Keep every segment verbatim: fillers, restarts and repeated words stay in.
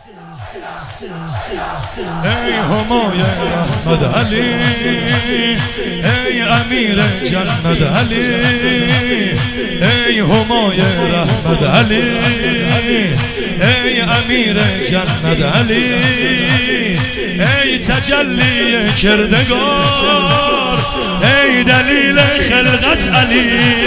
ای همای رحمت علی، ای امیر جنت علی، ای همای رحمت علی، ای امیر جنت علی، ای تجلی کردگار، ای دلیل خلقت علی،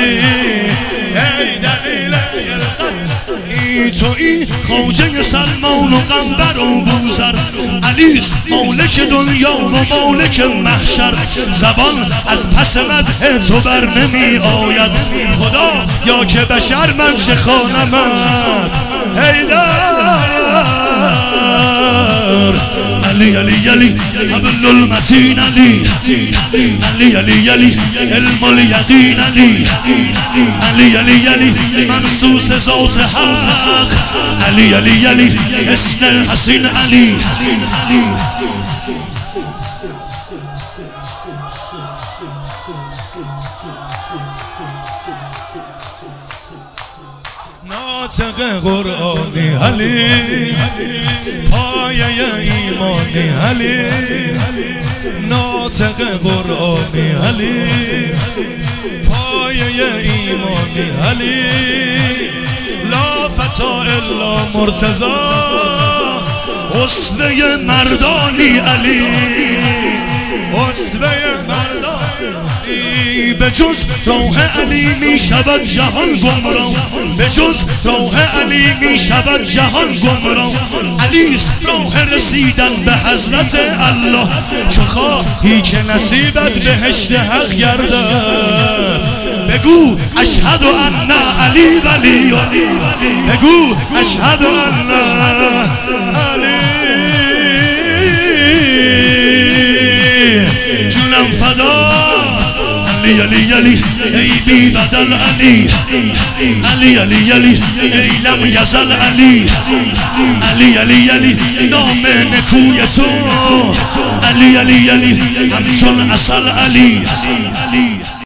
ای دلیل خلقت ای تویی خواجه سلمان و قنبر و بوذر، علیست مالک دنیا و مالک محشر، زبان از پس مدح تو بر نمی آید، خدا یا که بشر من چه خوانمت حیدر. علی علی علی حبل المتین علی، علی علی علی علم الیقین علی، علی علی علی منصوص ذات حق، علی علی علی اسم حسین علی. ناطق قرآنی علی، پایه ایمانی علی، ناطق قرآنی علی، پایه ایمانی علی، لا فتا الا مرتضی، اسوه مردانی علی، اسوه مردانی، به جز راه علی می شود جهان گمراه، به جز راه علی می شود جهان گمراه، علیست راه رسیدن به حضرت الله، چو خواهی که نصیبت بهشت حق گردد، بگو اشهد ان علی ولی، بگو اشهد ان علی، جونم فدا علی علی علی ای بی بدل علی، علی علی علی ای لم یزل علی، علی علی علی نام نکوی تو، علی علی علی همچون عسل علی.